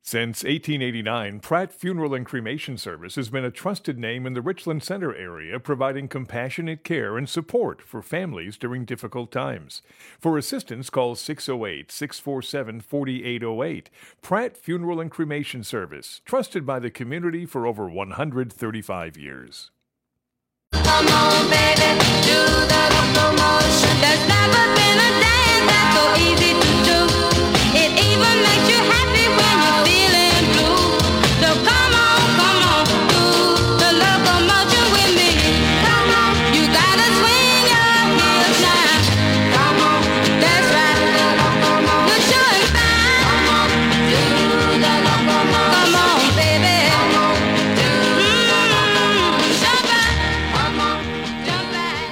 Since 1889, Pratt Funeral and Cremation Service has been a trusted name in the Richland Center area, providing compassionate care and support for families during difficult times. For assistance, call 608-647-4808. Pratt Funeral and Cremation Service, trusted by the community for over 135 years. Come on, baby, do the locomotion. There's never been a dance that's so easy to do. It even makes you happy when you're feeling blue. So come on, do the locomotion with me. Come on, you gotta swing your hips now. Come on, that's right, the locomotion. You're sure and fine. Come on, do the locomotion. Come on, baby. Come on, do the locomotion. Jump back. Come on, jump back.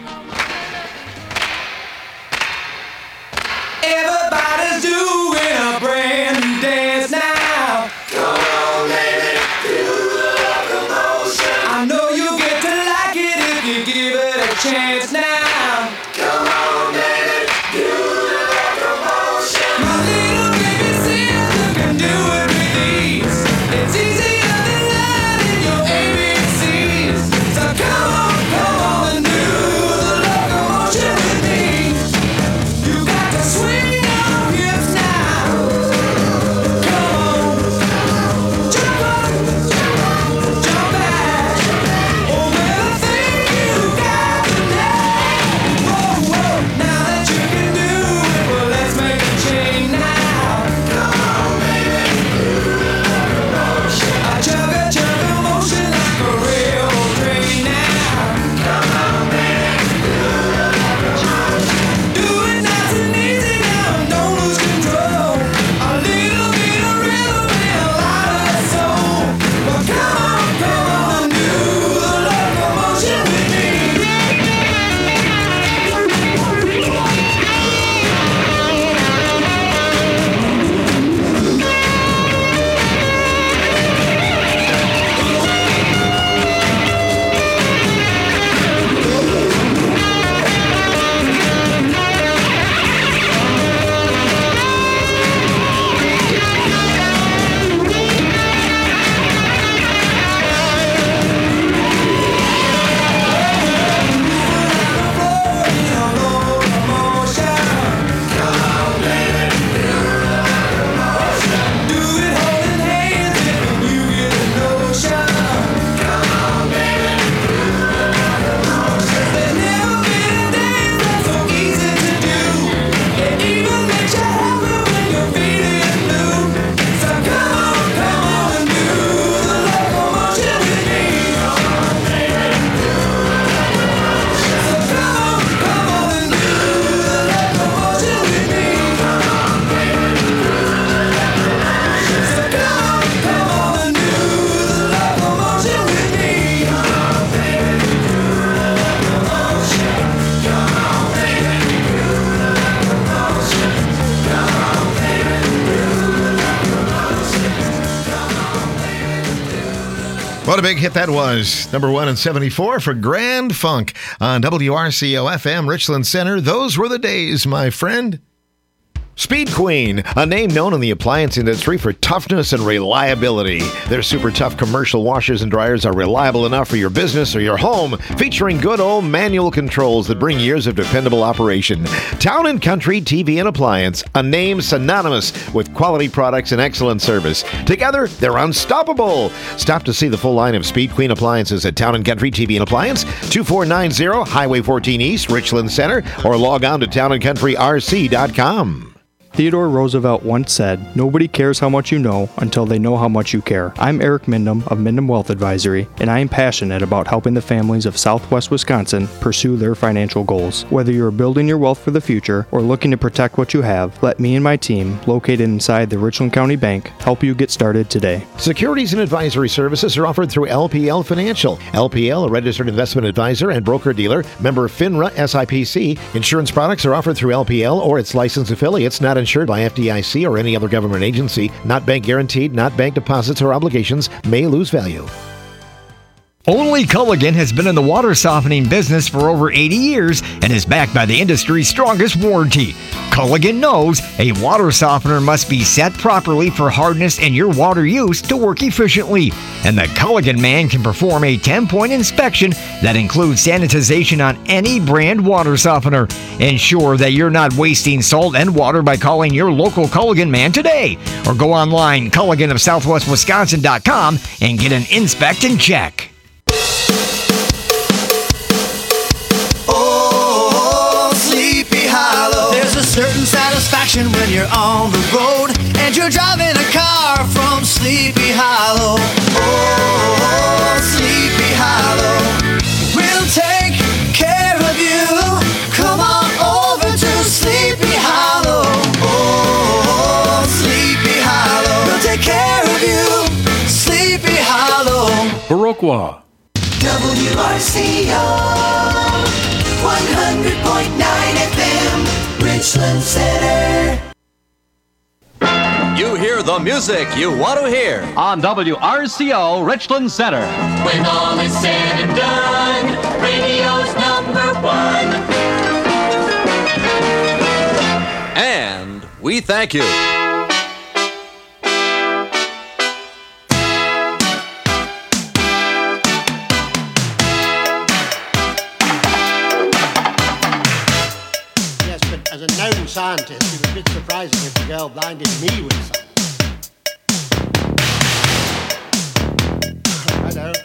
Everybody's doing a brand new dance now. Come on, baby, do the locomotion. I know you'll get to like it if you give it a chance now. Come on, baby, do the locomotion. My little baby sister can do it with ease. It's easier than learning your ABCs. So come on and do the locomotion with me. You got to swing your hips now. Come on, jump up, jump back. Oh, everything you got tonight. Whoa, now that you can do it, well, let's make a change now. Come on, baby, do the locomotion. I chug a motion like a railroad train now. Come on, baby, do the locomotion. Do it nice and easy now, don't lose control. A little bit of rhythm and a lot of soul. Well, come on, do the locomotion with me. What a big hit that was. Number 1 in 74 for Grand Funk on WRCO FM Richland Center. Those were the days, my friend. Speed Queen, a name known in the appliance industry for toughness and reliability. Their super tough commercial washers and dryers are reliable enough for your business or your home, featuring good old manual controls that bring years of dependable operation. Town & Country TV and Appliance, a name synonymous with quality products and excellent service. Together, they're unstoppable. Stop to see the full line of Speed Queen appliances at Town & Country TV and Appliance, 2490 Highway 14 East, Richland Center, or log on to townandcountryrc.com. Theodore Roosevelt once said, "Nobody cares how much you know until they know how much you care." I'm Eric Mindom of Mindom Wealth Advisory, and I am passionate about helping the families of Southwest Wisconsin pursue their financial goals. Whether you're building your wealth for the future or looking to protect what you have, let me and my team, located inside the Richland County Bank, help you get started today. Securities and advisory services are offered through LPL Financial. LPL, a registered investment advisor and broker-dealer, member FINRA SIPC. Insurance products are offered through LPL or its licensed affiliates, not insured by FDIC or any other government agency, not bank guaranteed, not bank deposits or obligations, may lose value. Only Culligan has been in the water softening business for over 80 years and is backed by the industry's strongest warranty. Culligan knows a water softener must be set properly for hardness and your water use to work efficiently. And the Culligan man can perform a 10-point inspection that includes sanitization on any brand water softener. Ensure that you're not wasting salt and water by calling your local Culligan man today. Or go online, CulliganofSouthwestWisconsin.com, and get an inspect and check. Oh, Sleepy Hollow. There's a certain satisfaction when you're on the road and you're driving a car from Sleepy Hollow. Oh, Sleepy Hollow. We'll take care of you. Come on over to Sleepy Hollow. Oh, Sleepy Hollow. We'll take care of you. Sleepy Hollow. Viroqua. WRCO 100.9 FM, Richland Center. You hear the music you want to hear on WRCO Richland Center. When all is said and done, radio's #1. And we thank you. As a known scientist, it was a bit surprising if the girl blinded me with science. I know.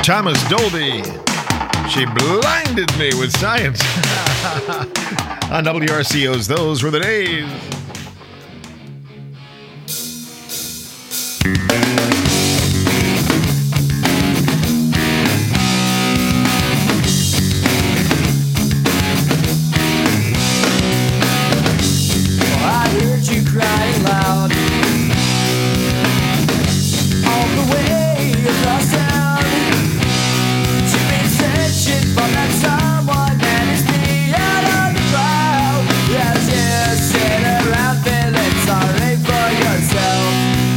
Thomas Dolby. She blinded me with science. On WRCO's Those Were the Days. I heard you crying loud all the way across town. You've been searching for that someone that is beyond on the crowd. As you sit around feeling sorry for yourself.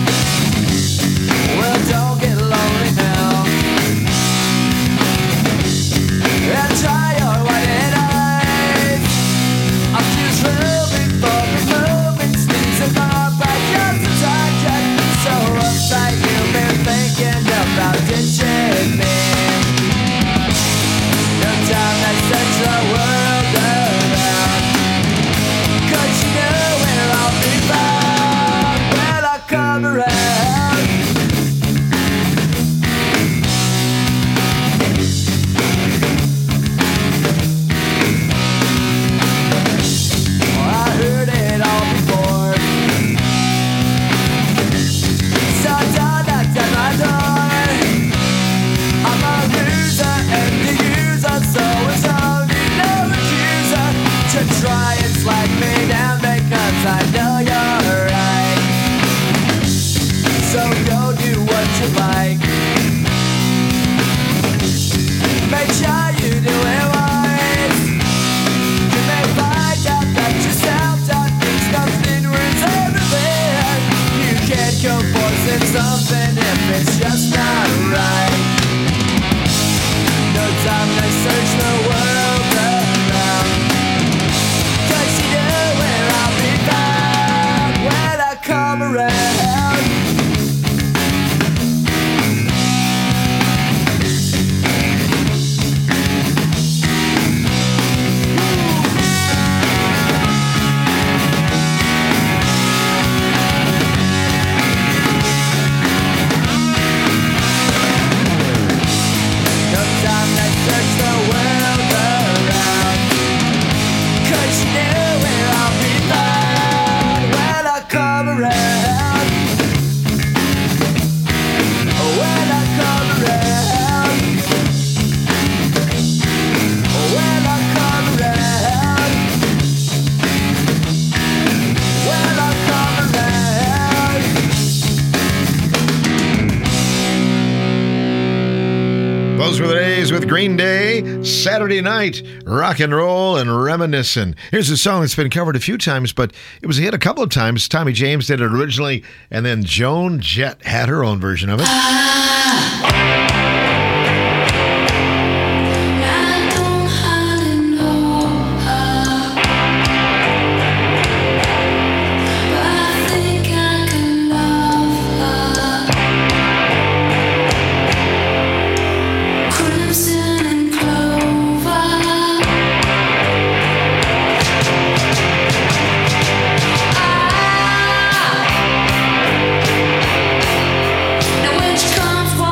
Well, don't get lonely now. And try your white eyes. I'm just moving for the moving sneeze of my back. Just a target. So uptight you've been thinking about ditching me. No time to search the world around. 'Cause you know where I'll be found when I come around. I heard it all before. So don't knock at my door. I'm a loser and the user, so it's only no accuser to try and slack me down because I know you're right. So go do what you like. Make sure you do it wise. You may find out that yourself that things nothing ruins everything. You can't go forcing something if it's just not right. No time to search the world around. 'Cause you know where I'll be found when I come around. No time to search the world around. 'Cause you know where I'll be found when I come around. When I come around. When I come around. When I come around. Those were the days with Green Day, Saturday night, rock and roll and reminiscing. Here's a song that's been covered a few times, but it was a hit a couple of times. Tommy James did it originally, and then Joan Jett had her own version of it. I don't hardly know her, but I think I can love her. Crimson and clover. Now which comes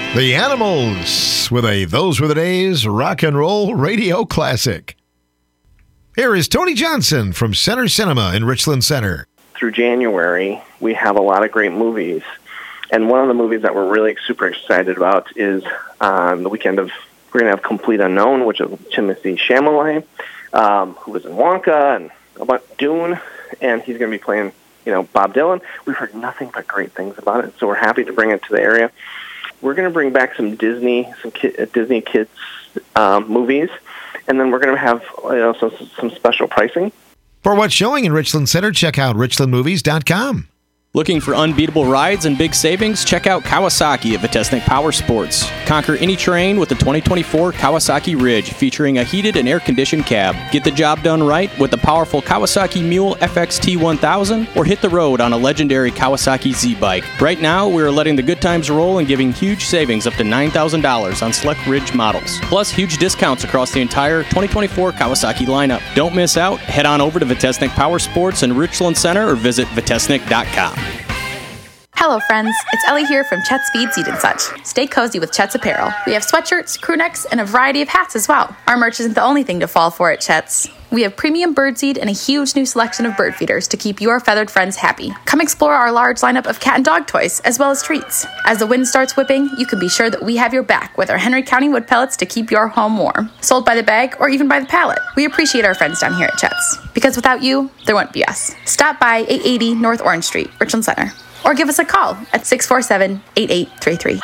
The Animals with a Those Were the Days rock and roll radio classic. Here is Tony Johnson from Center Cinema in Richland Center. Through January, we have a lot of great movies. And one of the movies that we're really super excited about is on the weekend of, we're going to have Complete Unknown, which is Timothée Chalamet, who was in Wonka and about Dune, and he's going to be playing, Bob Dylan. We've heard nothing but great things about it, so we're happy to bring it to the area. We're going to bring back some Disney kids movies, and then we're going to have some special pricing. For what's showing in Richland Center, check out richlandmovies.com. Looking for unbeatable rides and big savings? Check out Kawasaki at Vitesnik Power Sports. Conquer any terrain with the 2024 Kawasaki Ridge, featuring a heated and air-conditioned cab. Get the job done right with the powerful Kawasaki Mule FXT 1000, or hit the road on a legendary Kawasaki Z-Bike. Right now, we're letting the good times roll and giving huge savings up to $9,000 on select Ridge models. Plus, huge discounts across the entire 2024 Kawasaki lineup. Don't miss out. Head on over to Vitesnik Power Sports in Richland Center or visit vitesnik.com. Hello, friends. It's Ellie here from Chet's Feed Seed and Such. Stay cozy with Chet's apparel. We have sweatshirts, crew necks, and a variety of hats as well. Our merch isn't the only thing to fall for at Chet's. We have premium birdseed and a huge new selection of bird feeders to keep your feathered friends happy. Come explore our large lineup of cat and dog toys, as well as treats. As the wind starts whipping, you can be sure that we have your back with our Henry County wood pellets to keep your home warm. Sold by the bag or even by the pallet. We appreciate our friends down here at Chet's, because without you, there wouldn't be us. Stop by 880 North Orange Street, Richland Center. Or give us a call at 647-8833.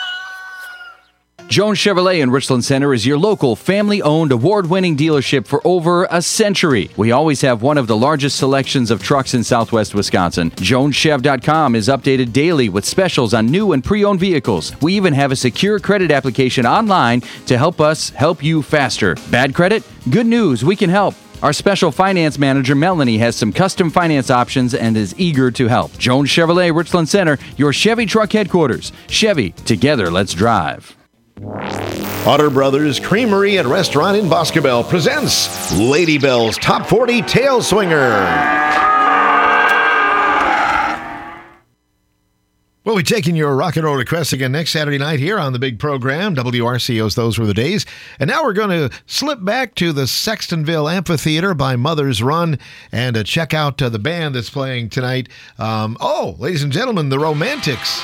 Jones Chevrolet in Richland Center is your local family-owned, award-winning dealership for over a century. We always have one of the largest selections of trucks in southwest Wisconsin. JonesChev.com is updated daily with specials on new and pre-owned vehicles. We even have a secure credit application online to help us help you faster. Bad credit? Good news, we can help. Our special finance manager, Melanie, has some custom finance options and is eager to help. Jones Chevrolet, Richland Center, your Chevy truck headquarters. Chevy, together, let's drive. Otter Brothers Creamery and Restaurant in Boscobel presents Lady Bell's Top 40 Tail Swinger. We'll be taking your rock and roll requests again next Saturday night here on the big program, WRCO's Those Were the Days. And now we're going to slip back to the Sextonville Amphitheater by Mother's Run and check out the band that's playing tonight. Ladies and gentlemen, the Romantics.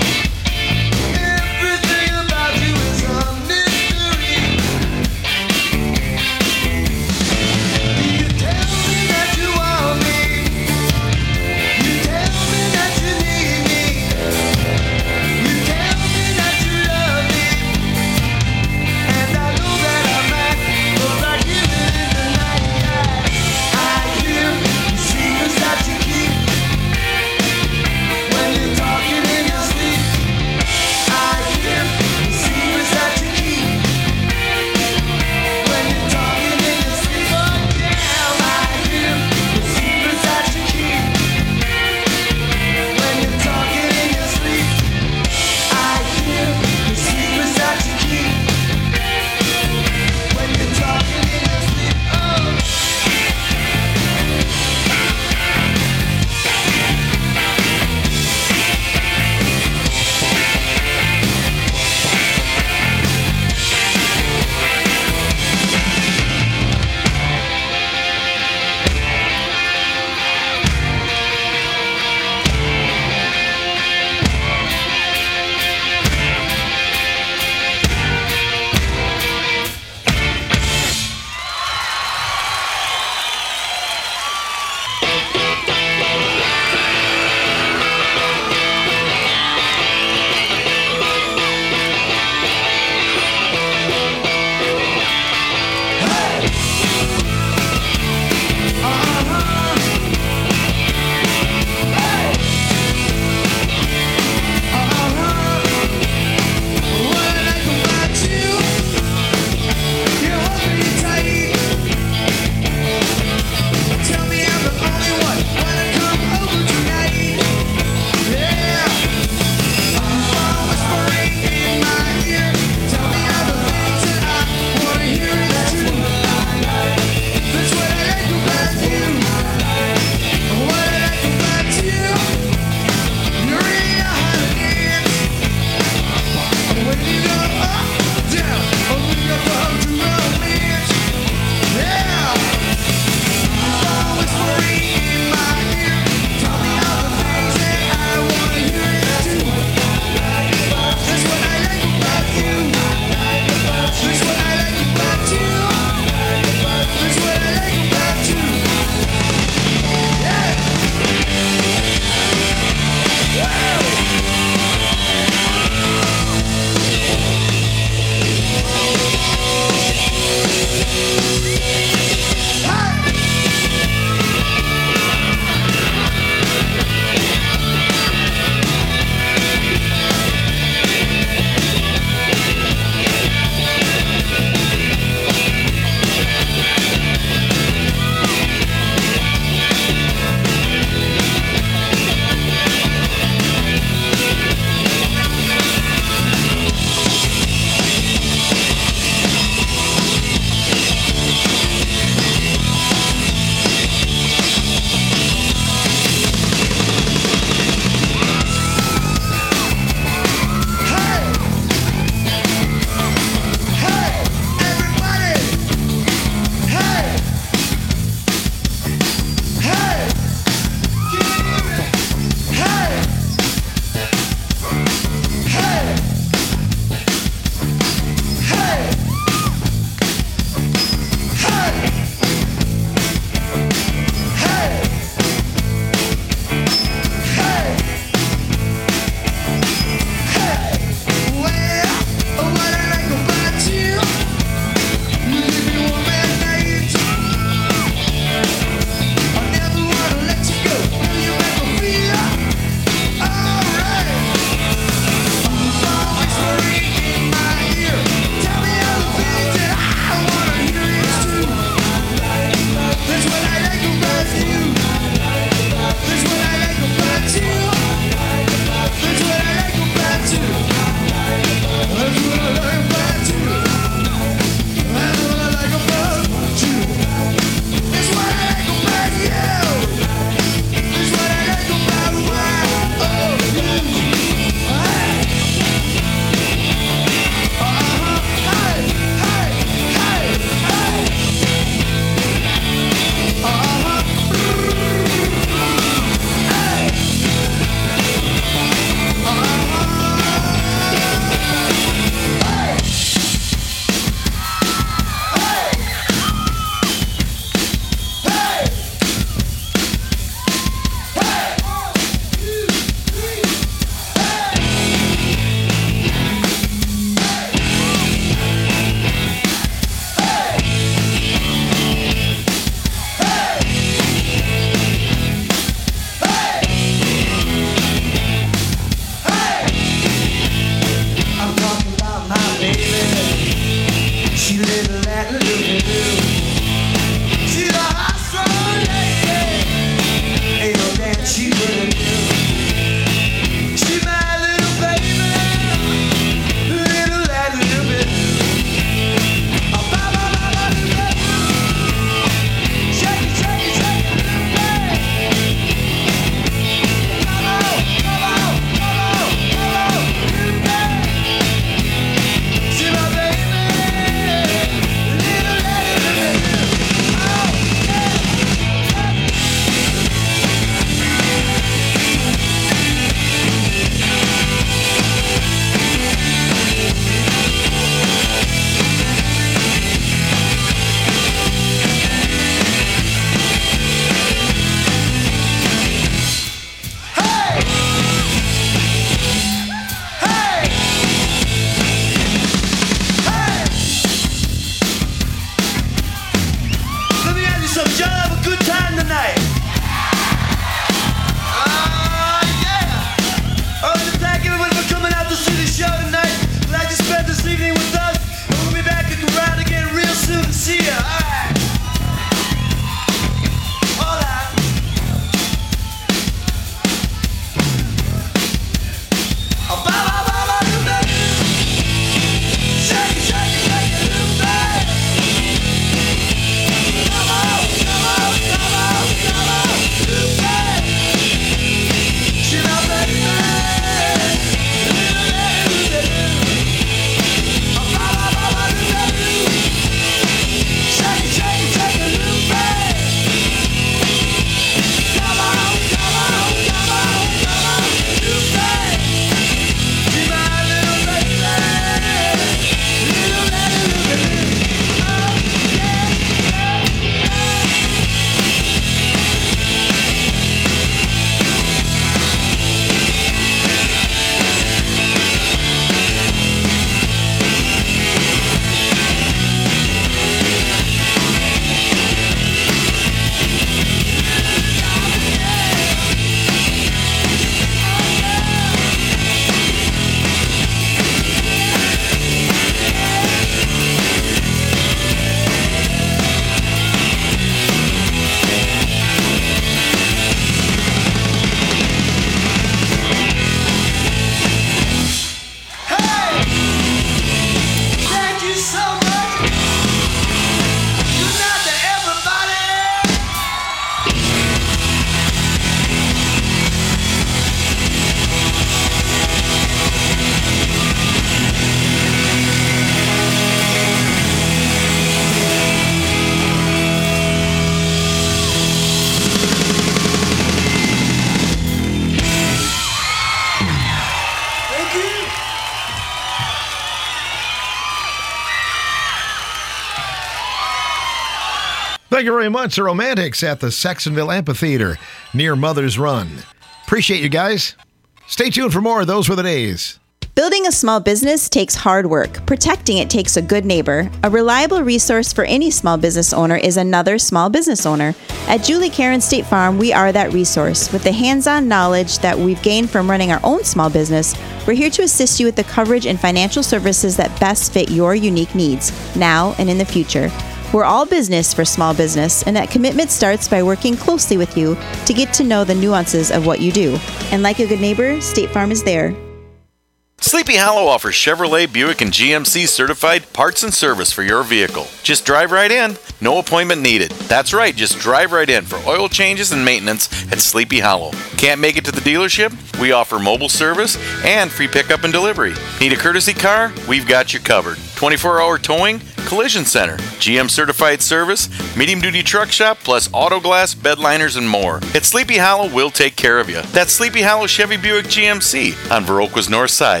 Thank you very much. The Romantics at the Saxonville Amphitheater near Mother's Run. Appreciate you guys. Stay tuned for more. Those were the days. Building a small business takes hard work. Protecting it takes a good neighbor. A reliable resource for any small business owner is another small business owner. At Julie Karen State Farm, we are that resource. With the hands-on knowledge that we've gained from running our own small business, we're here to assist you with the coverage and financial services that best fit your unique needs, now and in the future. We're all business for small business, and that commitment starts by working closely with you to get to know the nuances of what you do. And like a good neighbor, State Farm is there. Sleepy Hollow offers Chevrolet, Buick, and GMC certified parts and service for your vehicle. Just drive right in. No appointment needed. That's right, just drive right in for oil changes and maintenance at Sleepy Hollow. Can't make it to the dealership? We offer mobile service and free pickup and delivery. Need a courtesy car? We've got you covered. 24-hour towing, collision center, GM certified service, medium-duty truck shop, plus auto glass, bed liners, and more. At Sleepy Hollow, we'll take care of you. That's Sleepy Hollow Chevy Buick GMC on Viroqua's North Side.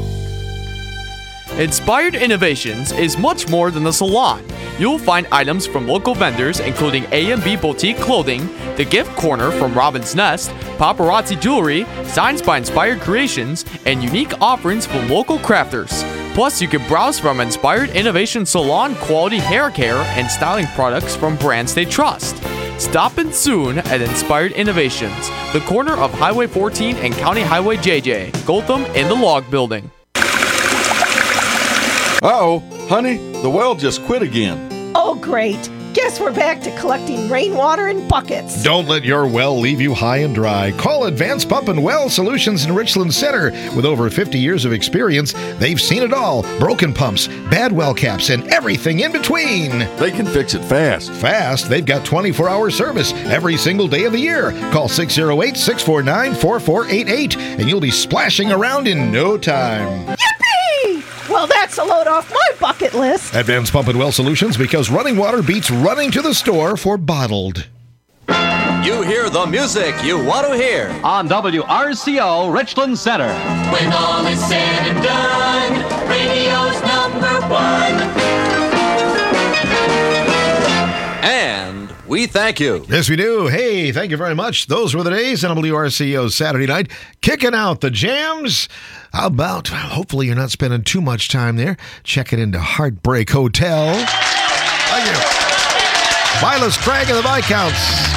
Inspired Innovations is much more than a salon. You'll find items from local vendors including A&B Boutique Clothing, The Gift Corner from Robin's Nest, Paparazzi Jewelry, Signs by Inspired Creations, and unique offerings from local crafters. Plus, you can browse from Inspired Innovation Salon quality hair care and styling products from brands they trust. Stop in soon at Inspired Innovations, the corner of Highway 14 and County Highway JJ, Gotham in the Log Building. Uh-oh, honey, the well just quit again. Oh, great. Guess we're back to collecting rainwater in buckets. Don't let your well leave you high and dry. Call Advanced Pump and Well Solutions in Richland Center. With over 50 years of experience, they've seen it all. Broken pumps, bad well caps, and everything in between. They can fix it fast. Fast? They've got 24-hour service every single day of the year. Call 608-649-4488 and you'll be splashing around in no time. Yippee! Well, that's a load off my bucket list. Advanced Pump and Well Solutions, because running water beats running to the store for bottled. You hear the music you want to hear on WRCO Richland Center. When all is said and done, radio's #1. And we thank you. Yes, we do. Hey, thank you very much. Those were the days on WRCO Saturday night. Kicking out the jams. How about, hopefully you're not spending too much time there. Check it into Heartbreak Hotel. Thank you. Vilas Craig and the Viscounts.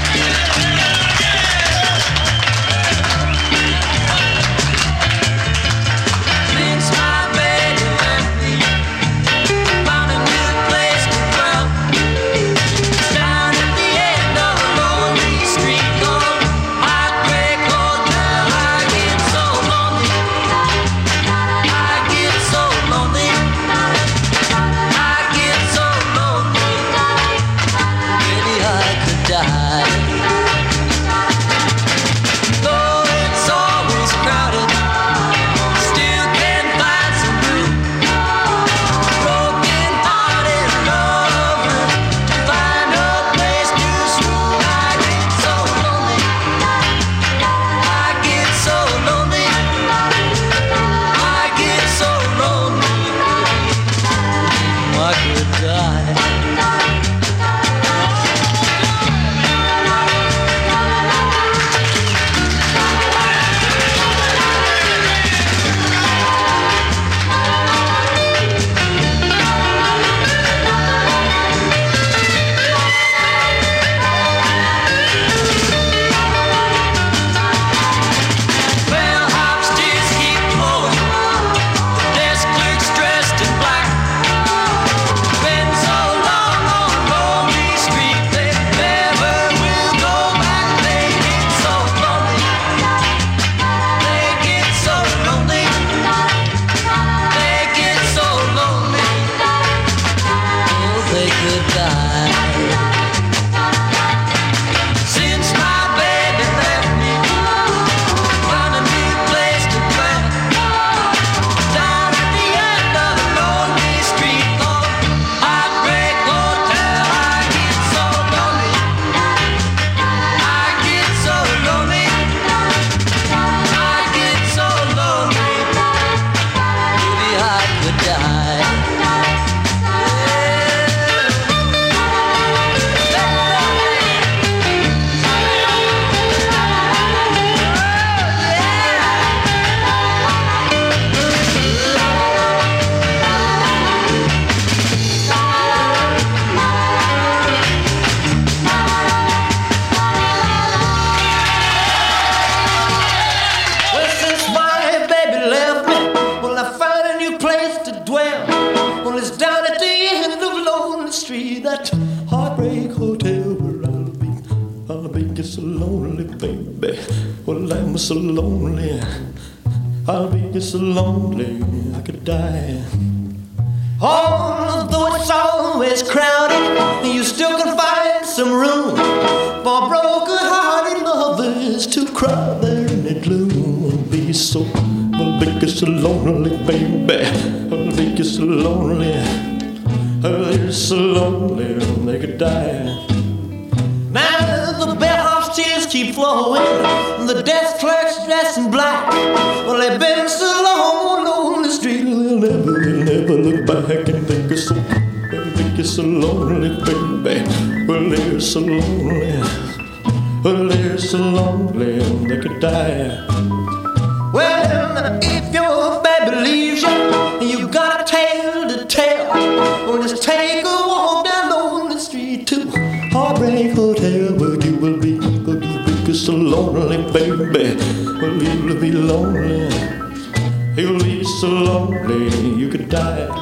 so lonely. I'll be so lonely I could die. Although it's always crowded, you still can find some room for broken-hearted lovers to cry there in the gloom. I'll be so lonely, baby. I'll be so lonely. I'll be so lonely they could die. Now the bellhop's tears keep flowing, the desk clerk's dressed in black. Well, they've been so long on the street, they'll never look back and think it's so lonely, baby. Well, they're so lonely. Well, they're so lonely they could die. Well, if your baby leaves you, you got a tale to tell. Well, just take a walk down on the street to Heartbreak Hotel, where you will be so lonely, baby. Well, you'll be lonely. You'll be so lonely you could die.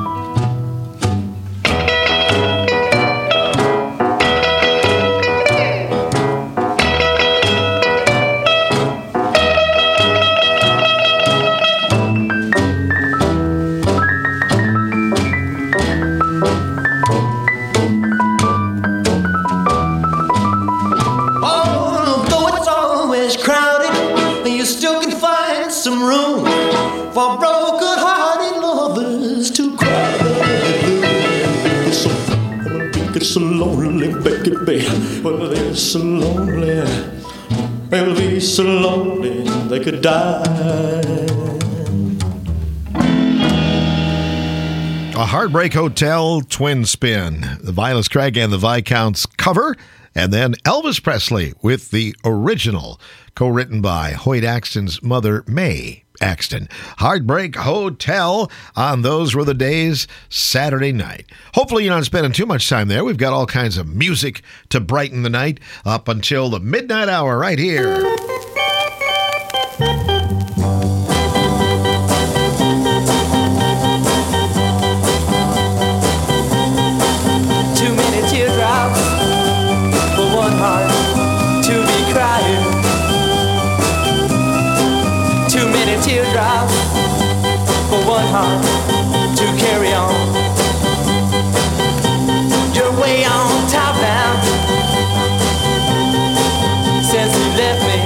For broken-hearted lovers to cry. It's so lonely, baby. Well, they're so lonely. They'll be so lonely they could die. A Heartbreak Hotel twin spin. The Vilas Craig and the Viscounts cover, and then Elvis Presley with the original, co-written by Hoyt Axton's mother, Mae Axton. Heartbreak Hotel on Those Were the Days Saturday night. Hopefully you're not spending too much time there. We've got all kinds of music to brighten the night up until the midnight hour right here. Too many teardrops for one heart to be crying. Too many teardrops for one heart to carry on. You're way on top now since you left me.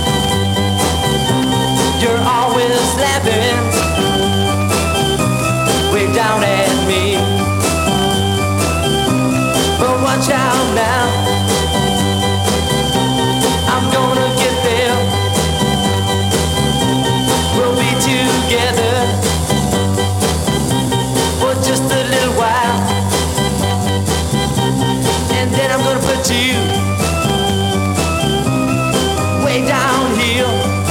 You're always laughing way down at me. But watch out now, I'm gonna get there. We'll be together for just a little while, and then I'm gonna put you way down here,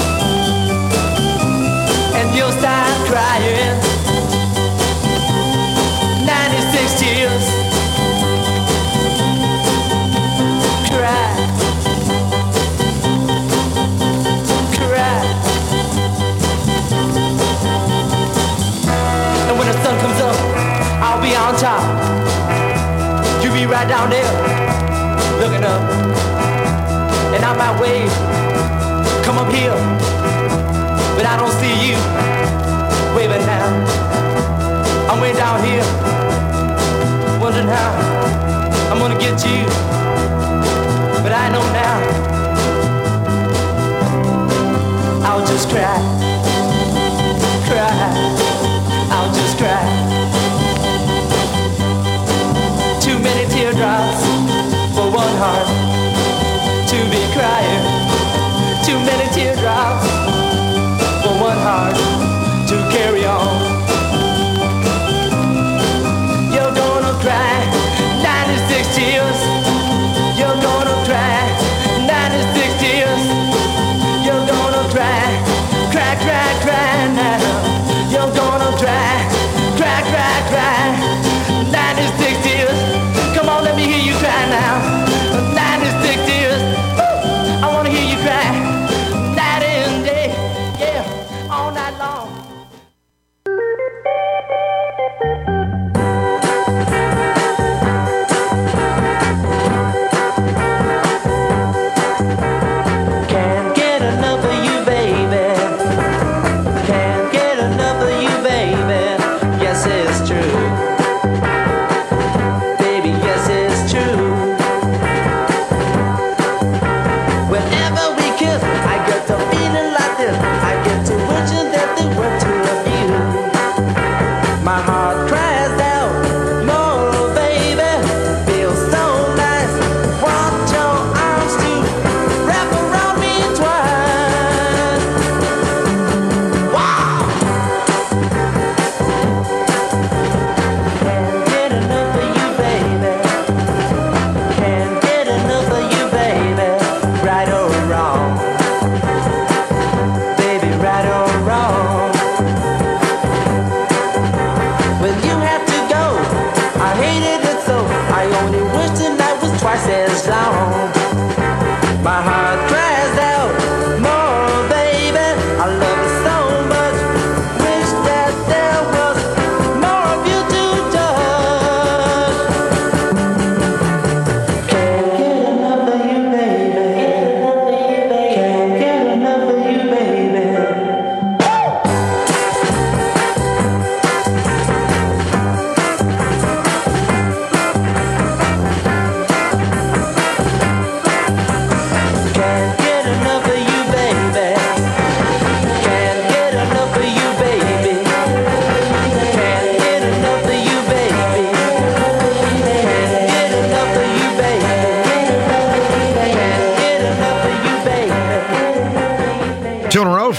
and you'll start crying. 96 tears. Cry. Cry. And when the sun comes up, I'll be on top. You be right down there, looking up. And I might wave, come up here, but I don't see you waving now. I'm way down here, wondering how I'm gonna get you, but I know now. I'll just cry, cry. I'll just cry. Too many teardrops for one heart to be crying. Too many teardrops for one heart to carry on. You're gonna cry 96 tears. You're gonna cry 96 tears. You're gonna cry, cry, cry, cry now. You're gonna cry, cry, cry, cry. 96 tears. Come on, let me hear you cry now. 96 tears. Woo! I wanna hear you cry. Night and day, yeah, all night long. Can't get enough of you.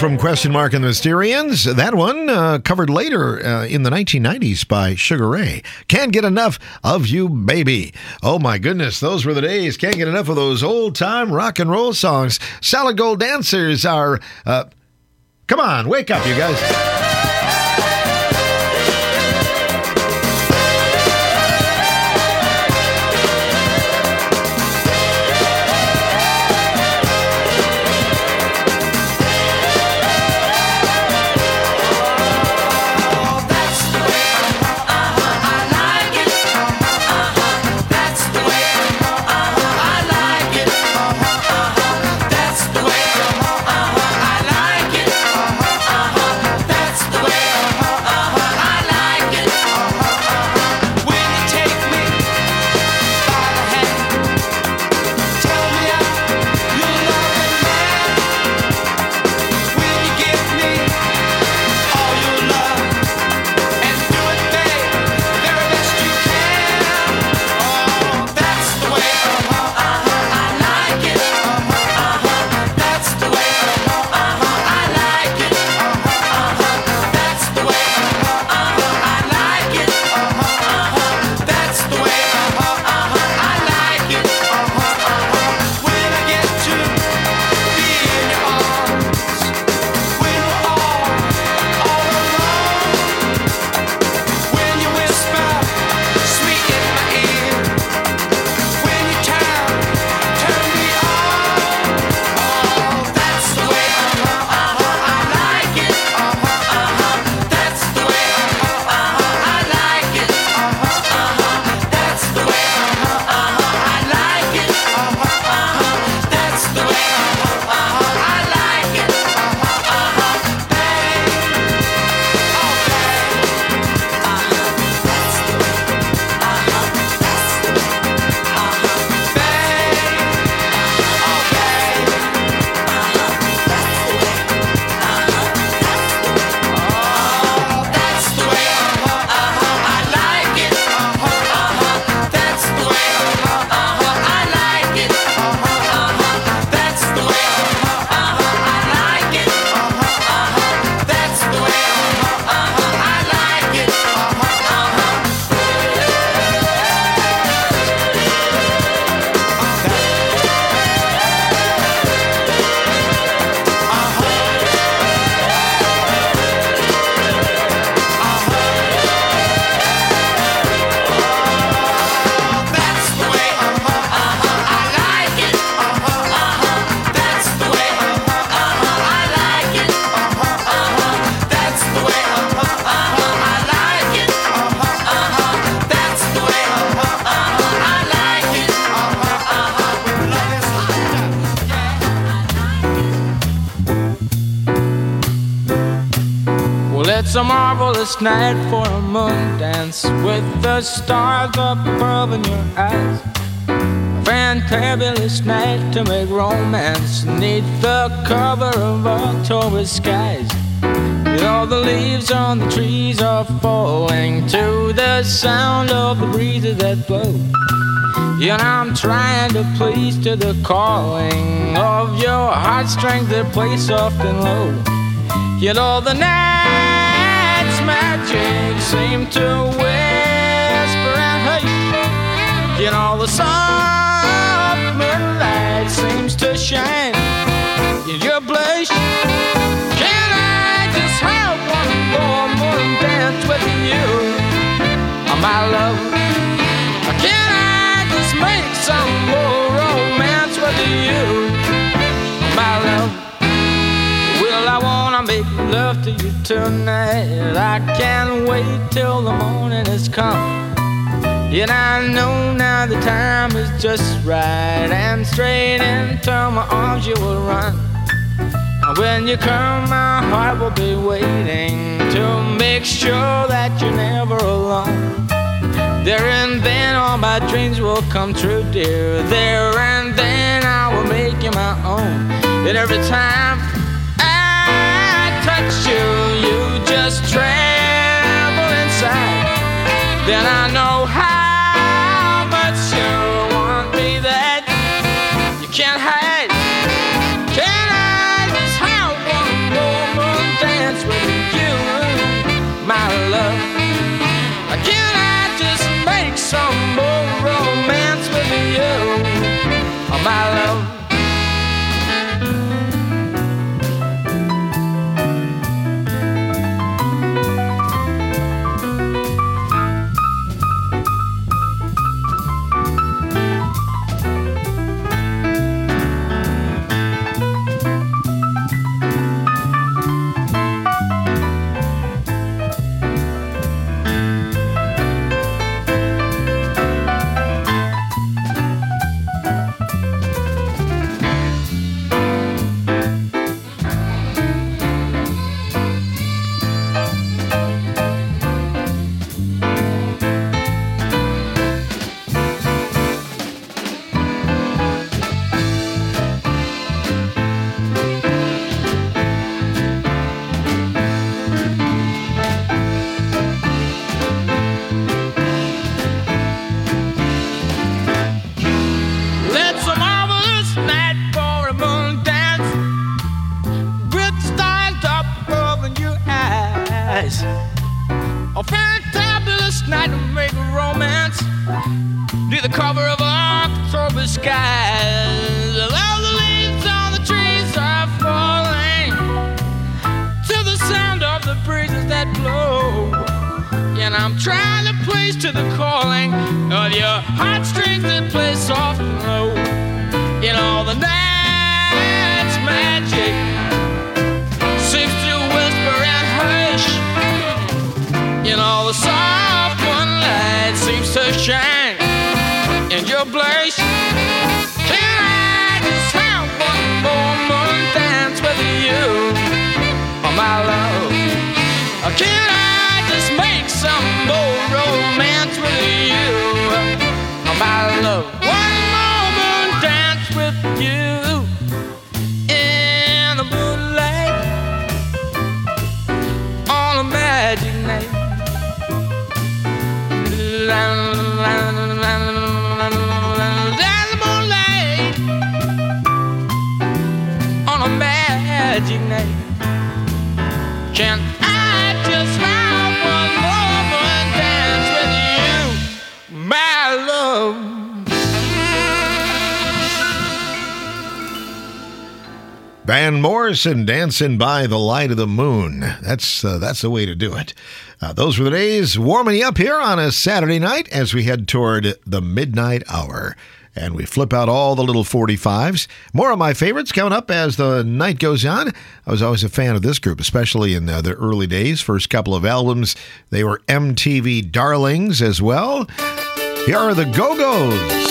from Question Mark and the Mysterians. That one covered later in the 1990s by Sugar Ray. Can't Get Enough of You, Baby. Oh my goodness, those were the days. Can't get enough of those old-time rock and roll songs. Solid Gold Dancers are... come on, wake up, you guys. It's a marvelous night for a moon dance with the stars up above in your eyes. A fantabulous night to make romance neath the cover of October skies. You know the leaves on the trees are falling to the sound of the breezes that blow. You know I'm trying to please to the calling of your heartstrings that play soft and low. You know the night's magic seem to whisper and hush. You know the soft moonlight seems to shine in your blush. Can I just have one more dance with you, my love? Can I just make some more romance with you, my love? Well, I wanna make love to you tonight. I can't wait till the morning has come. And I know now the time is just right, and straight into my arms you will run. And when you come, my heart will be waiting to make sure that you're never alone. There and then all my dreams will come true, dear. There and then I will make you my own. And every time I touch you, you just tremble inside. Then I know how much you want me that you can't hide. Can I just have one more love. Can I just make some more romance with you, oh, my love? A fantabulous night to make romance, near the cover of October skies. All the leaves on the trees are falling to the sound of the breezes that blow, and I'm trying to place to the calling of your heartstrings that play soft and low. In all the night's magic seems to whisper and hush. In all the soft moonlight seems to shine in your blush. Can I just have one more moon dance with you, oh, my love? Or can I just make some more romance with you, oh, my love? One more moon dance with you in the moonlight on a magic night. On a magic night, can I just have one more dance with you, my love? Van Morrison, Dancing by the Light of the Moon. That's the way to do it. Those were the days warming you up here on a Saturday night as we head toward the midnight hour. And we flip out all the little 45s. More of my favorites coming up as the night goes on. I was always a fan of this group, especially in the early days. First couple of albums, they were MTV darlings as well. Here are the Go-Go's.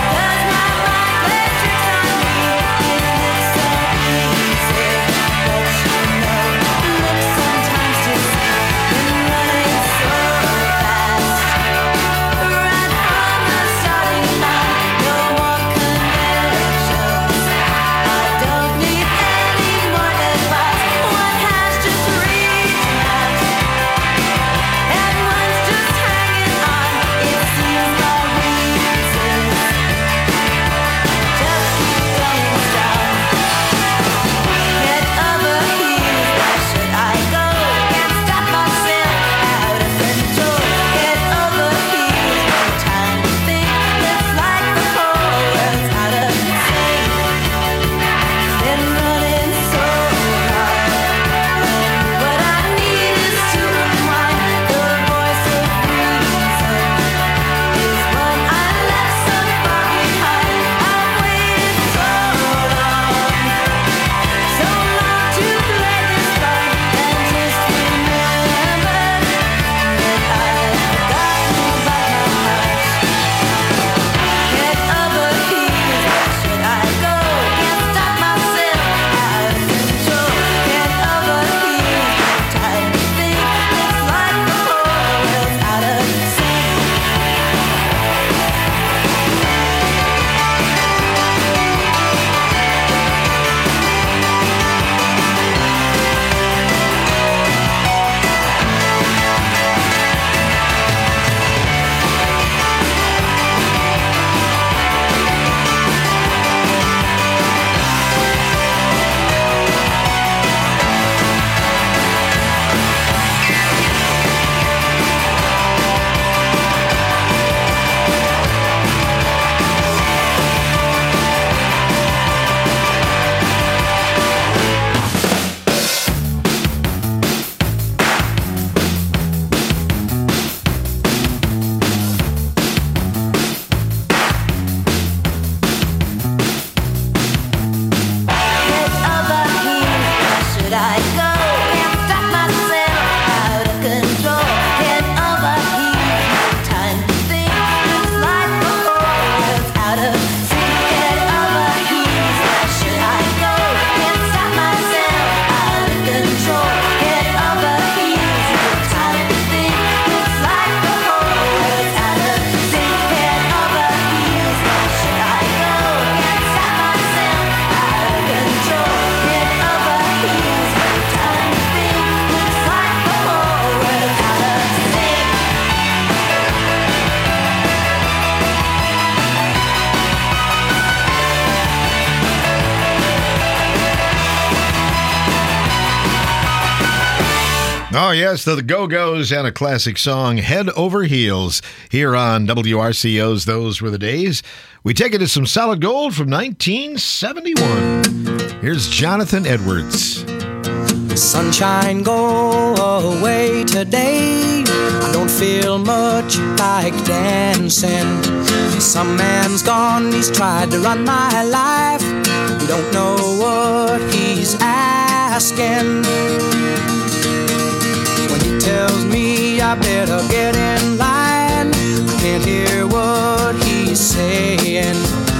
Easy. Oh, yes, the Go-Go's and a classic song, Head Over Heels, here on WRCO's Those Were the Days. We take it to some solid gold from 1971. Here's Jonathan Edwards. Sunshine, go away today. I don't feel much like dancing. Some man's gone, he's tried to run my life. We don't know what he's asking. When he tells me I better get in line, I can't hear what he's saying.